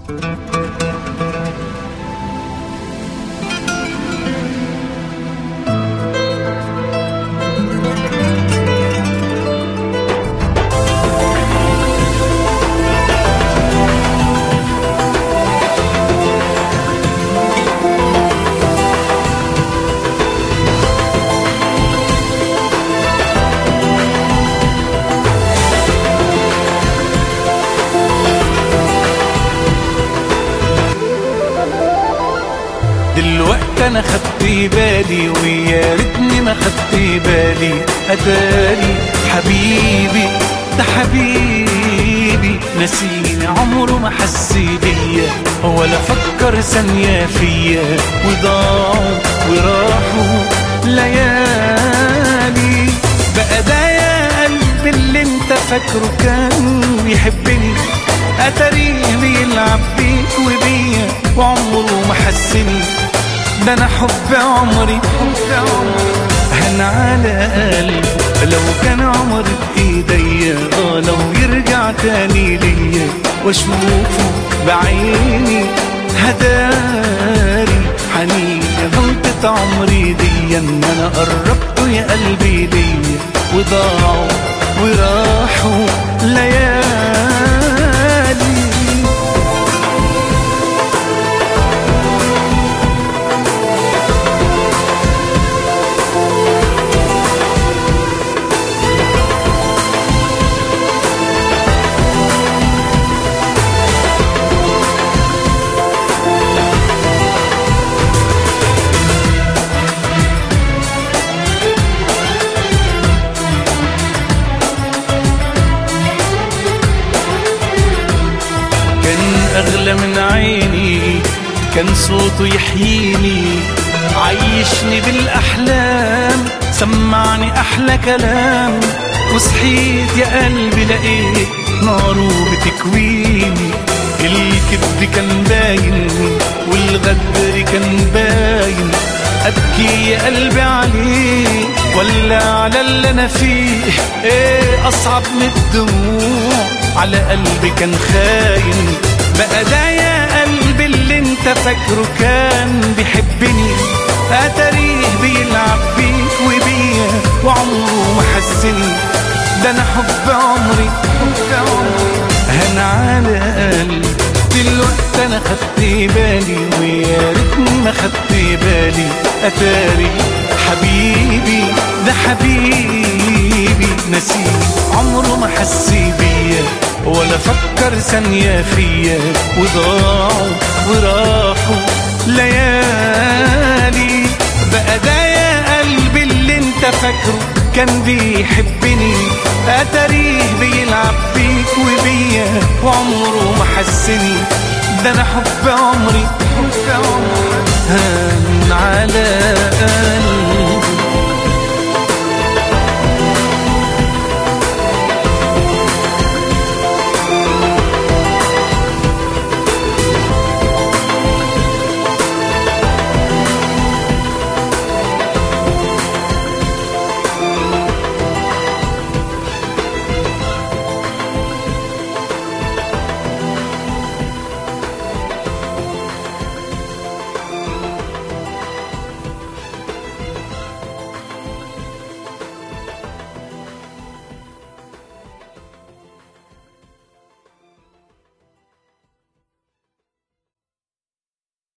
دلوقتي انا خدت بالي ويا ريتني ما خدت بالي، اتاري حبيبي ده حبيبي نسيني، عمره ما حس بيا ولا فكر ثانية فيا، وضاعوا وراحوا ليالي. بقى ده يا قلبي اللي انت فاكره كان بيحبني، اتاريه بيلعب بيك وبيا وعمره ما حسني. ده انا حب عمري هن على قلبي، لو كان عمري بايديا لو يرجع تاني ليا واشوفه بعيني، هداري حنين غلطة عمري دي ان انا قربته يا قلبي ليا، وضاعوا وراحوا ليالي. أغلى من عيني كان صوته يحييني، عيشني بالأحلام سمعني أحلى كلام، وصحيت يا قلبي لقيت ناره بتكويني. الكذب كان باين والغدر كان باين، أبكي يا قلبي عليه ولا على اللي أنا فيه؟ إيه أصعب من الدموع على قلبي كان خاين. بقى ده يا قلبي اللي انت فاكره كان بيحبني، اتاريه بيلعب بيك وبيا وعمره ما حسني. ده انا حب عمري هن على قلبي، دلوقتي انا خدت بالي ويا ريتني ما خدت بالي، اتاري حبيبي ده حبيبي نسيني، عمره ما حس بيا ولا فكر ثانية فيا، وضاعوا وراحوا ليالي. بقى ده يا قلبي اللي انت فاكره كان بيحبني، اتاريه بيلعب بيك وبيا وعمره ما حسني. ده انا حب عمري هان على قلبي.